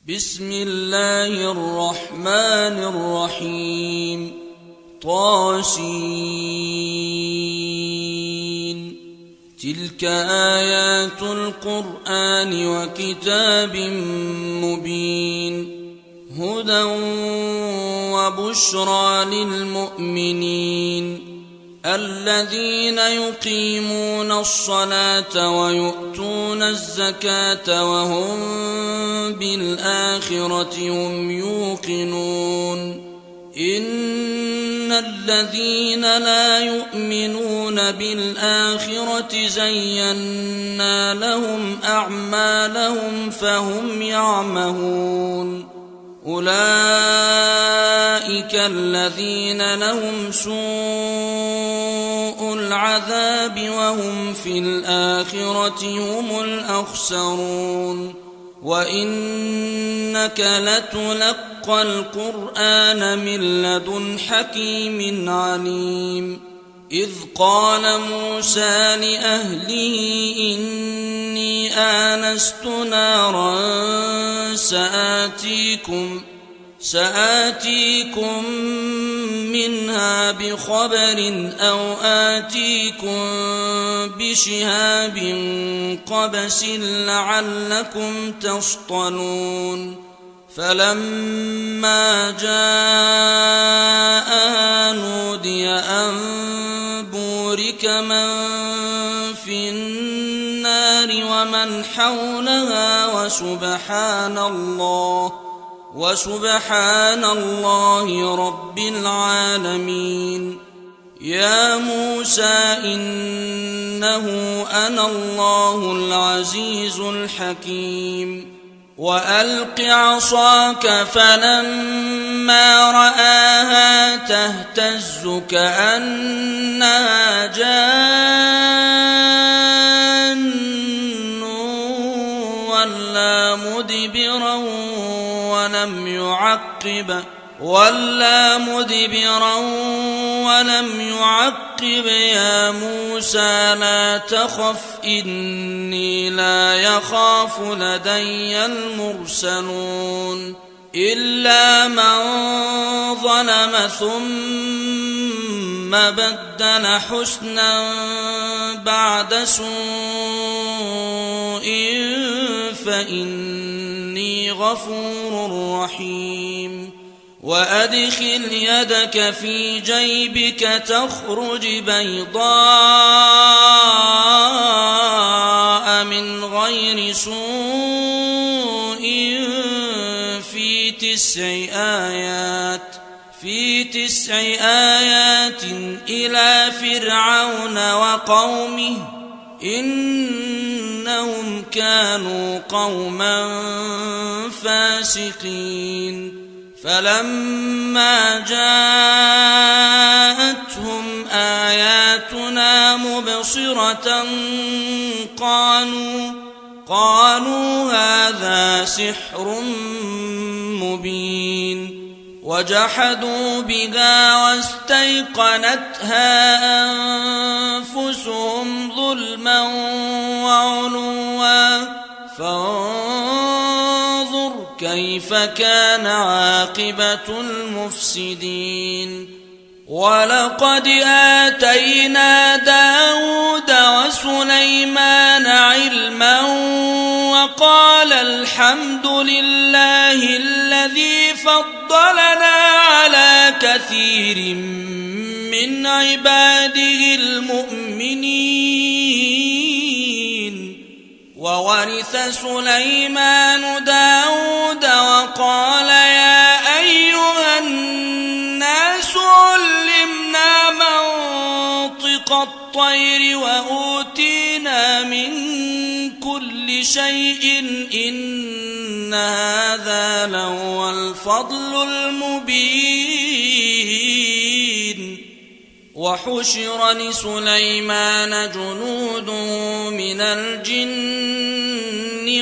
بسم الله الرحمن الرحيم طاسين تلك آيات القرآن وكتاب مبين هدى وبشرى للمؤمنين الذين يقيمون الصلاة ويؤتون الزكاة وهم بالآخرة هم يوقنون إن الذين لا يؤمنون بالآخرة زينا لهم أعمالهم فهم يعمهون أولئك الذين لهم سوء العذاب وهم في الآخرة هم الأخسرون وإنك لتلقى القرآن من لدن حكيم عليم إذ قال موسى لأهله إني آنست نارا سآتيكم منها بخبر أو آتيكم بشهاب قبس لعلكم تصطلون فلما جاءها نودي أن بورك من في النار ومن حولها وسبحان الله رب العالمين يا موسى إنه أنا الله العزيز الحكيم وألق عصاك فلما رآها تهتز كأنها جان ولا مدبرا ولم يعقب يا موسى لا تخف إني لا يخاف لدي المرسلون إلا من ظلم ثم بدل حسنا بعد سوء فإني غفور رحيم وأدخل يدك في جيبك تخرج بيضاء من غير سوء في تسع آيات إلى فرعون وقومه إنهم كانوا قوما فاسقين فلما جاءتهم آياتنا مبصرة قالوا هذا سحر مبين وجحدوا بها واستيقنتها أنفسهم ظلما وعلوا فانظر كيف كان عاقبة المفسدين ولقد آتينا داود وسليمان علما وقال الحمد لله الذي فضلنا على كثير من عباده المؤمنين وورث سليمان داود وقال يا أيها الناس علمنا منطق الطير وأوتينا من كل شيء إن هذا لهو الفضل المبين وحشر لسليمان جنود من الجن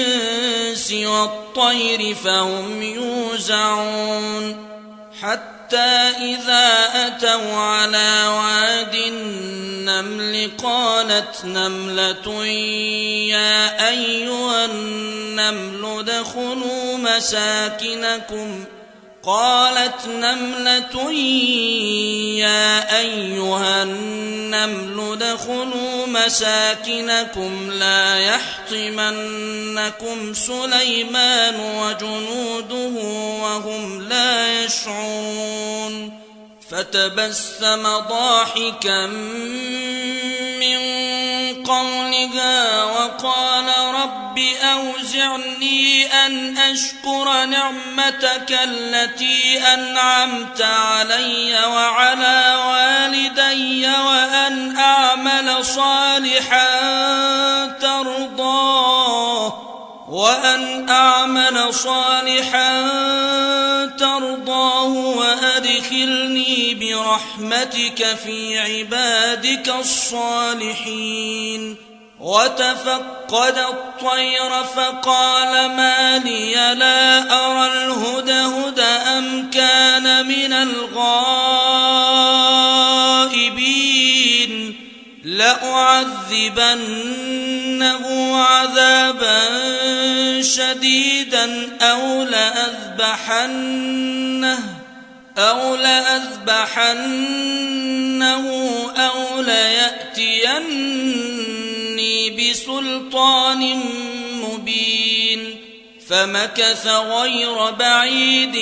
والإنس والطير فهم يوزعون حتى حتى إذا أتوا على واد النمل قالت نملة يا أيها النمل ادخلوا مساكنكم لا يحطمنكم سليمان وجنوده وهم لا يشعرون فتبسم ضاحكا من قولها وقال رب أوزعني أن أشكر نعمتك التي أنعمت علي وعلى والدي وأن أعمل صالحا ترضاه وأدخلني برحمتك في عبادك الصالحين وتفقد الطير فقال ما لي لا أرى الهدهد أم كان من الغائبين لأعذبنه عذابا شديدا أو لأذبحنه أو ليأتيني بسلطان مبين فمكث غير بعيد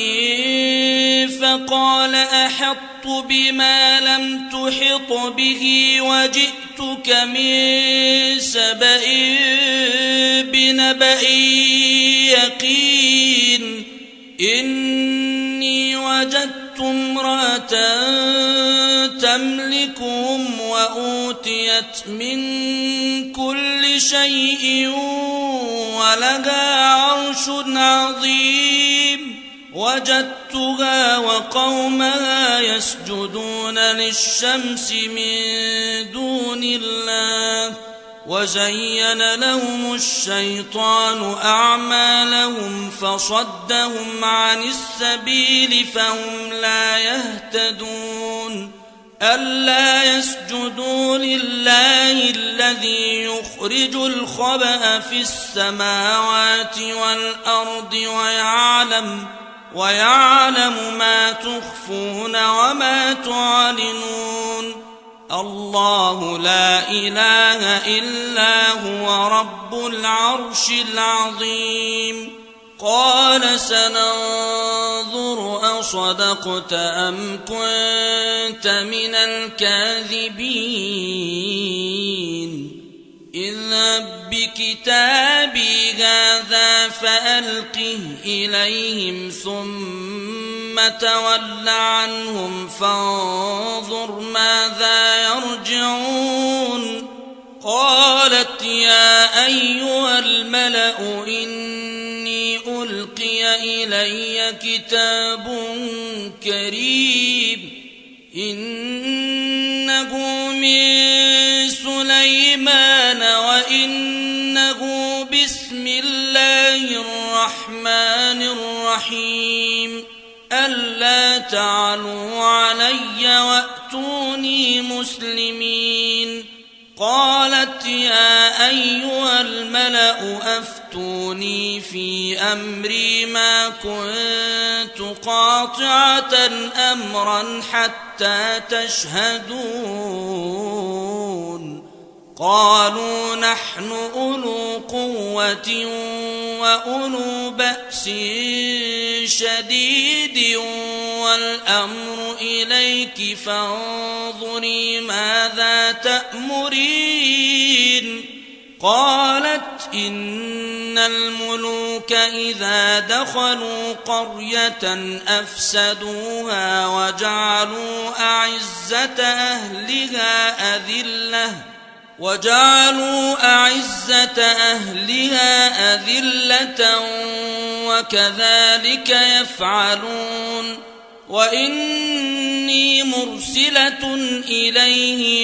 فقال أحطت بما لم تحط به وجئتك من سبأ بنبأ يقين إني وجدت امرأة تملكهم وأوتيت من كل شيء ولها عرش عظيم وجدتها وقومها يسجدون للشمس من دون الله وزين لهم الشيطان أعمالهم فصدهم عن السبيل فهم لا يهتدون ألا يسجدوا لله الذي يخرج الخبأ في السماوات والأرض ويعلم ما تخفون وما تعلنون الله لا إله إلا هو رب العرش العظيم قال سننظر أصدقت أم كنت من الكاذبين اذهب بكتابي هذا فألقه إليهم ثم تول عنهم فانظر ماذا يرجعون قالت يا أيها الملأ إني ألقي إلي كتاب كريم إنه من سليمان وإنه بسم الله الرحمن الرحيم ألا تعلوا علي وأتوني مسلمين قالت يا أيها الملأ أفتوني في أمري ما كنت قاطعة أمرا حتى تشهدون قالوا نحن أولو قوة وأولو بأس شديد والأمر إليك فانظري ماذا تأمرين قالت إن الملوك إذا دخلوا قرية أفسدوها وجعلوا أعزة أهلها أذلة وكذلك يفعلون وإني مرسلة إليهم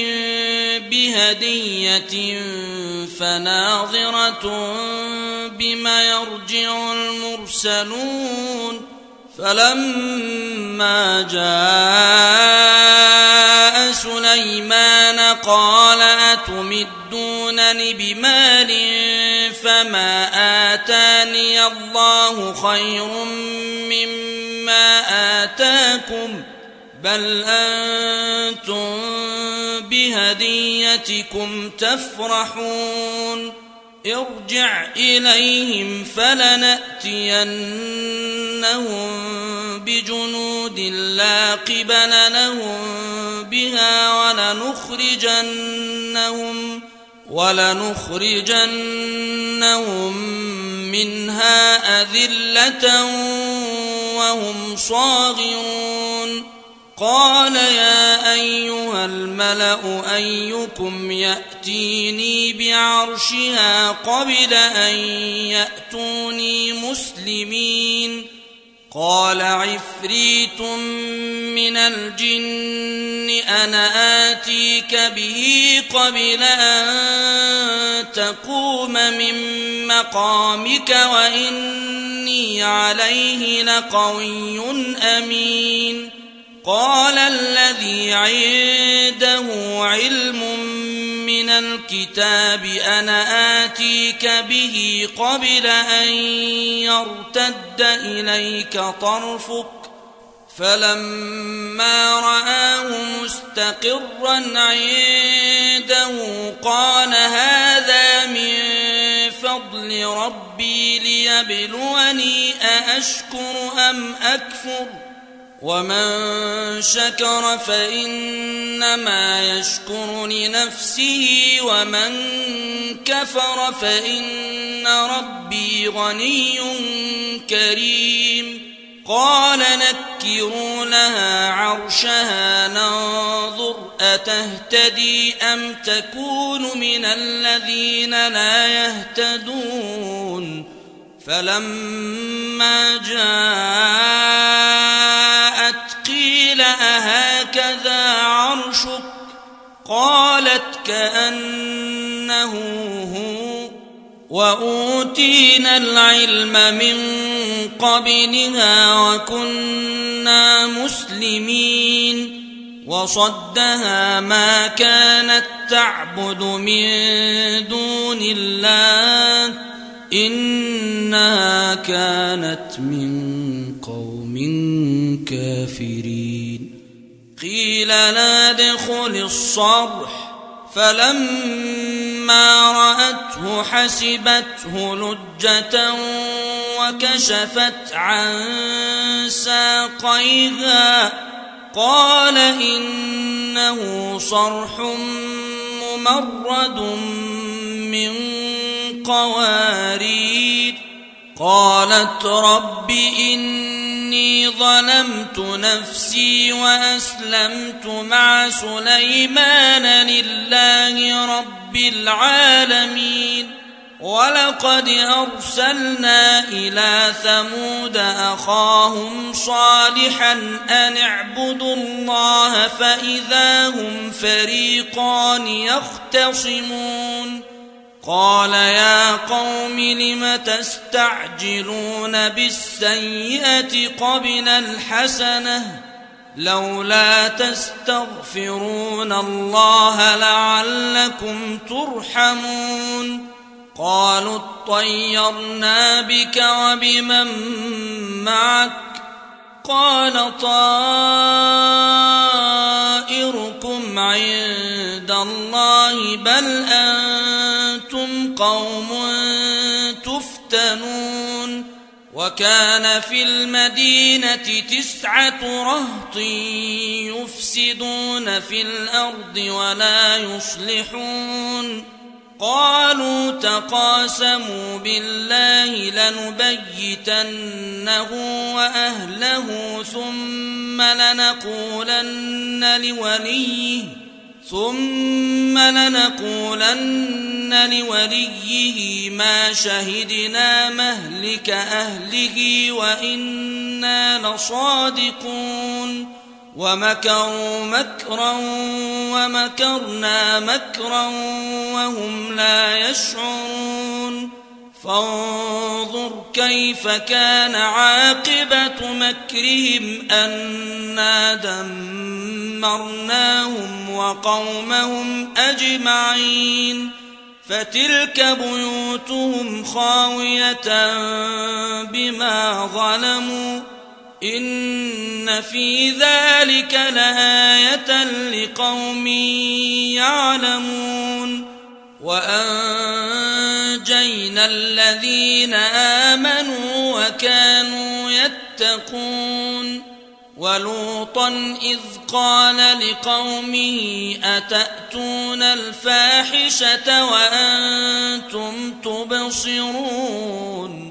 بهدية فناظرة بما يرجع المرسلون فلما جاء سليمان قال أتمدونني بمال فما آتاني الله خير مما آتاكم بل أنتم بهديتكم تفرحون ارجع إليهم فلنأتينهم بجنود لا قبل لهم بها ولنخرجنهم منها أذلة وهم صاغرون قال يا أيها الملأ أيكم يأتيني بعرشها قبل أن يأتوني مسلمين قال عفريت من الجن أنا آتيك به قبل أن تقوم من مقامك وإني عليه لقوي أمين قال الذي عنده علم من الكتاب أنا آتيك به قبل أن يرتد إليك طرفك فلما رآه مستقرا عنده قال هذا من فضل ربي ليبلوني أأشكر أم أكفر ومن شكر فإنما يشكر لنفسه ومن كفر فإن ربي غني كريم قال نكروا لها عرشها ننظر أتهتدي أم تكون من الذين لا يهتدون فلما جاءت قيل أهكذا عرشك قالت كأنه هو وأوتينا العلم من قبلها وكنا مسلمين وصدها ما كانت تعبد من دون الله إنها كانت من قوم كافرين قيل لا ادخل الصرح فلما رأته حسبته لجة وكشفت عن ساقيها قال إنه صرح ممرد من قوارير قالت رب إني ظلمت نفسي وأسلمت مع سليمان لله رب العالمين ولقد أرسلنا إلى ثمود أخاهم صالحا أن اعبدوا الله فإذا هم فريقان يختصمون قال يا قوم لم تستعجلون بالسيئة قبل الحسنة لولا تستغفرون الله لعلكم ترحمون قالوا اطيرنا بك وبمن معك قال طائركم عند الله بل أنتم قوم تفتنون وكان في المدينة 9 رهط يفسدون في الأرض ولا يصلحون قالوا تقاسموا بالله لنبيتنه وأهله ثم لنقولن لوليه ما شهدنا مهلك أهله وإنا لصادقون ومكروا مكرا ومكرنا مكرا وهم لا يشعرون فانظر كيف كان عاقبة مكرهم أنا دمرناهم وقومهم أجمعين فتلك بيوتهم خاوية بما ظلموا إن في ذلك لآية لقوم يعلمون وأنجينا الذين آمنوا وكانوا يتقون ولوطا إذ قال لقومه أتأتون الفاحشة وأنتم تبصرون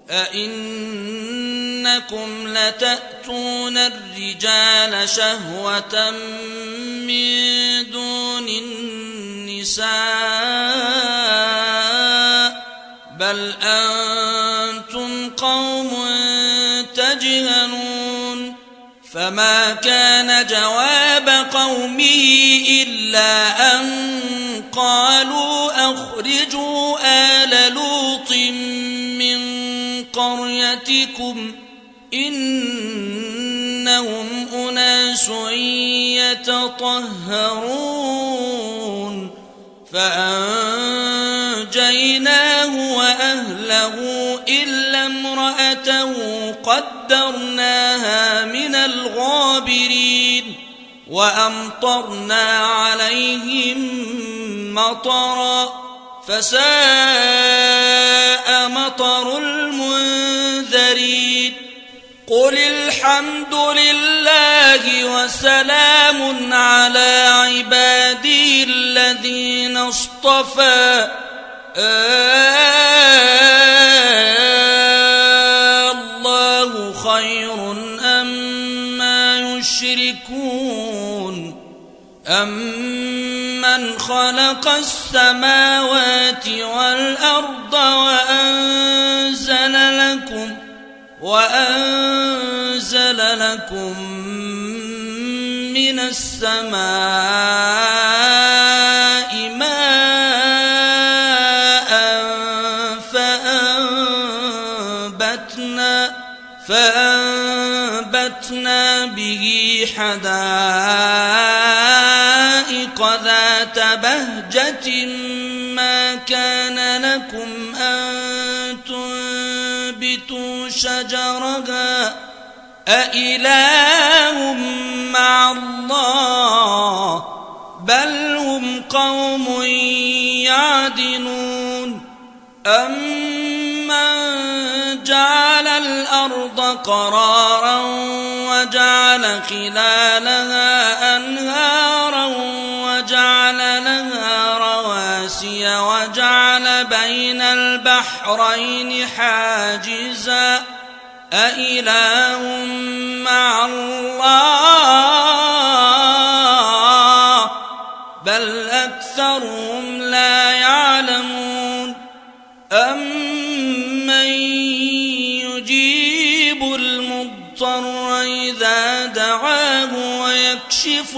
أئنكم لتأتون الرجال شهوة من دون النساء بل أنتم قوم تجهلون فما كان جواب قومه إلا أن قالوا أخرجوا آل لوط من قريتكم إنهم أناس يتطهرون فأنجيناه وأهله إلا امرأته قدرناها من الغابرين وأمطرنا عليهم مطرا فساء مطر المنذرين قل الحمد لله وسلام على عباده الذين اصطفى الله خير أما يشركون أمن خلق السماوات والأرض وأنزل لكم من السماء ماء فأنبتنا به حدائق ذات بهجة ما كان لكم أن تنبتوا شجرها أإله مع الله بل هم قوم يعدلون أمن جعل الأرض قرارا وجعل خلالها أنهارا وجعل لها رواسي وجعل بين البحرين حاجزا أإله مع الله بل أكثرهم لا يعلمون أمن يجيب المضطر إذا دعاه ويكشف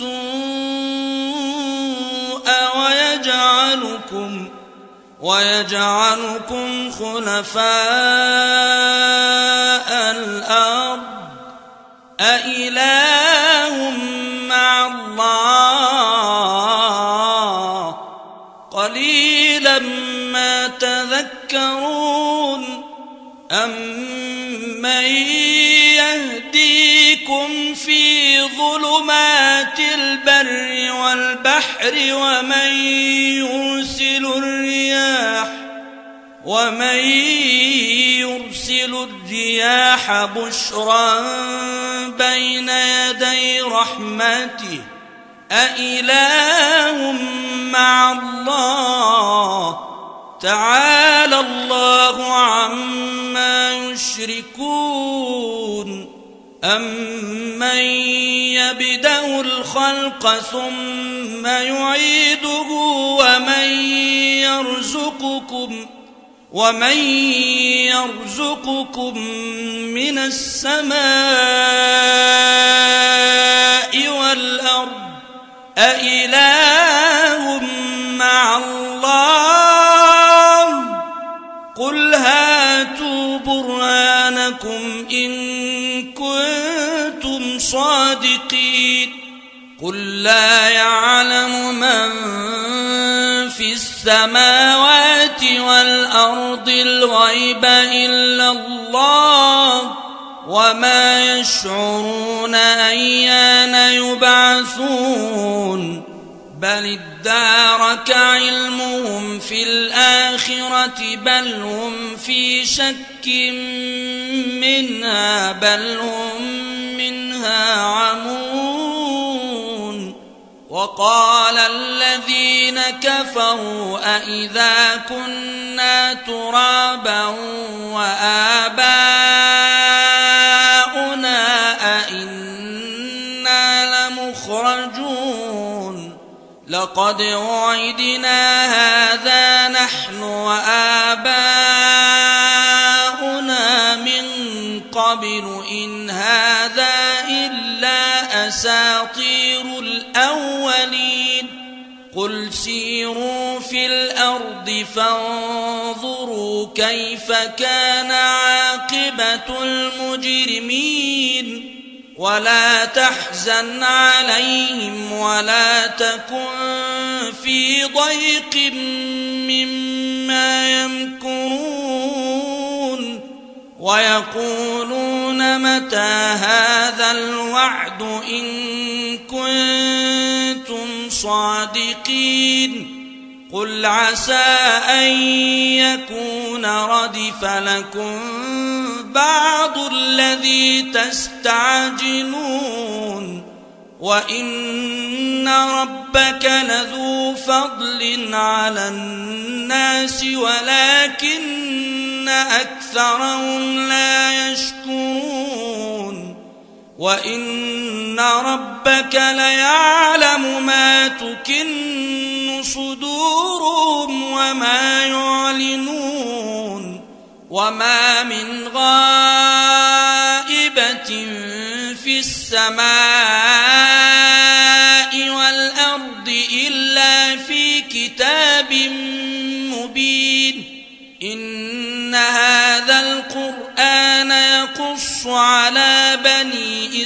السوء ويجعلكم خلفاء الأرض أإله مع الله قليلا ما تذكرون أمن يهديكم في ظلمات البر والبحر ومن يرسل الرياح بشرا بين يدي رحمته أإله مع الله تعالى الله عما يشركون أمن يبدأ الخلق ثم يعيده ومن يرزقكم من السماء والأرض أإله مع الله برهانكم إن كنتم صادقين قل لا يعلم من في السماوات والأرض الغيب إلا الله وما يشعرون أيان يبعثون بل ادارك علمهم في الآخرة بل هم في شك منها بل هم منها عمون وقال الذين كفروا أإذا كنا ترابا وآباؤنا أإنا لمخرجون لقد وعدنا هذا نحن وآباؤنا من قبل إن هذا إلا أساطير الأولين قل سيروا في الأرض فانظروا كيف كان عاقبة المجرمين ولا تحزن عليهم ولا تكن في ضيق مما يمكرون ويقولون متى هذا الوعد إن كنتم صادقين قل عسى أن يكون ردف لكم بعض الذي تستعجلون وإن ربك لذو فضل على الناس ولكن أكثرهم لا يشكرون وإن ربك ليعلم ما تكن صدورهم وما يعلنون وما من غائبة في السماء والأرض إلا في كتاب مبين إن هذا القرآن يقص على بني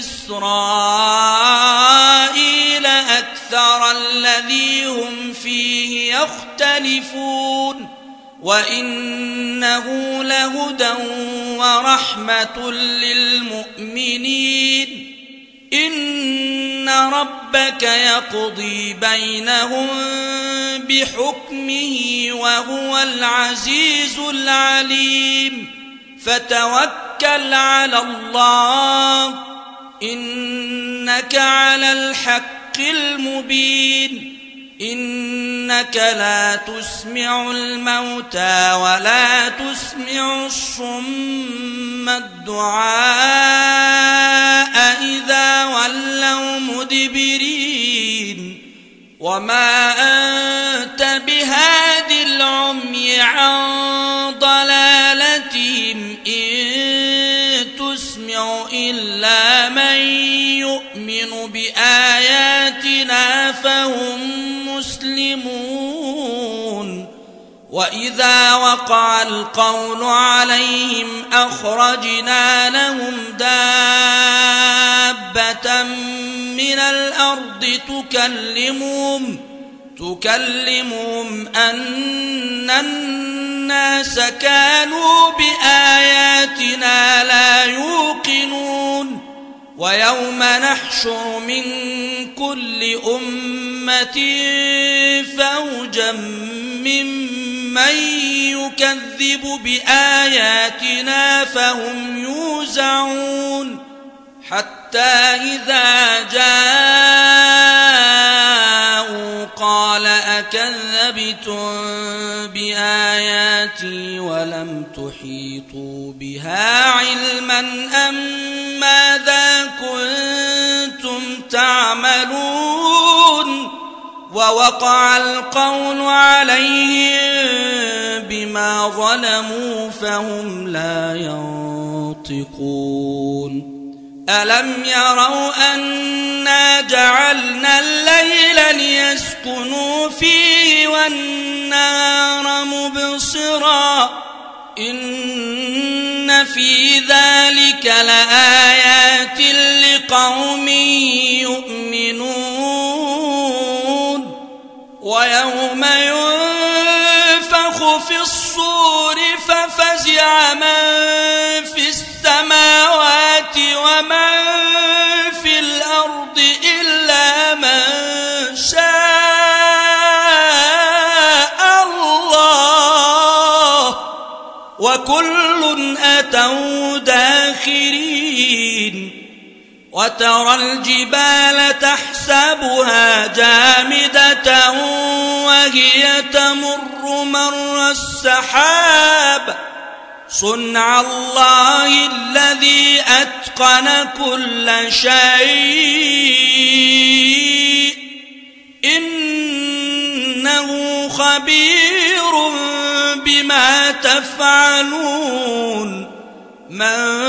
إسرائيل أكثر الذي هم فيه يختلفون وإنه لهدى ورحمة للمؤمنين إن ربك يقضي بينهم بحكمه وهو العزيز العليم فتوكل على الله إنك على الحق المبين إنك لا تسمع الموتى ولا تسمع الصم الدعاء إذا ولوا مدبرين وما أنت بهاد العمي عن ضلالتهم إن تسمع إلا من يؤمن بآياتنا فهم مسلمون وإذا وقع القول عليهم أخرجنا لهم دابة من الأرض تكلمهم أن الناس كانوا بآياتنا لا يوقنون ويوم نحشر من كل أمة فوجا ممن يكذب بآياتنا فهم يوزعون حتى إذا جاءوا قال أكذبتم بآياتي ولم تحيطوا بها علما أم ماذا كنتم تعملون ووقع القول عليهم بما ظلموا فهم لا ينطقون ألم يروا أنا جعلنا الليل ليسكنوا فيه والنهار مبصرا إن في ذلك لآيات لقوم يؤمنون ويوم ينفخ في الصور ففزع من في السماوات ومن في الأرض إلا من شاء الله وكل أتوا داخرين وترى الجبال تحسبها جامدة وهي تمر مر السحاب صنع الله الذي أتقن كل شيء إنه خبير بما تفعلون من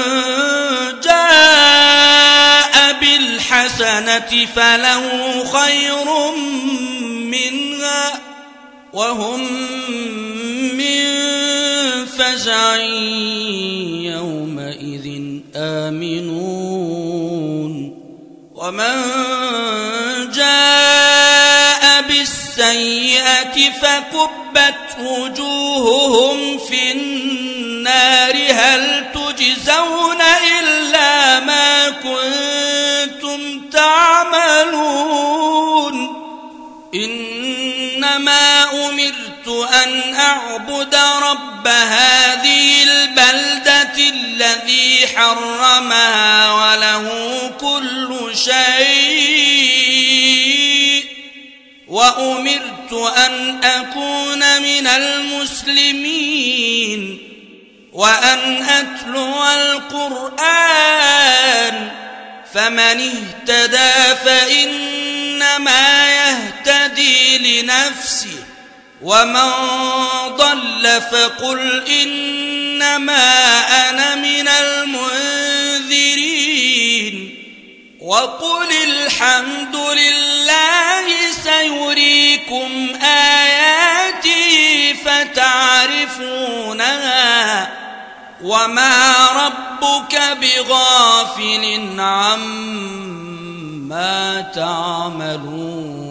جاء بالحسنة فله خير منها وهم من فزع يومئذ آمنون ومن جاء بالسيئة فكبت وجوههم في النار هل تجزون إلا ما كنتم تعملون إنما أمرت أن أعبد رب هذه البلدة الذي حرمها وله كل شيء وأمرت أن أكون من المسلمين وأن أتلو القرآن فمن اهتدى فإنما يهتدي لنفسه ومن ضل فقل إنما أنا من المنذرين وقل الحمد لله سيريكم آياته فتعرفونها وما ربك بغافل عما تعملون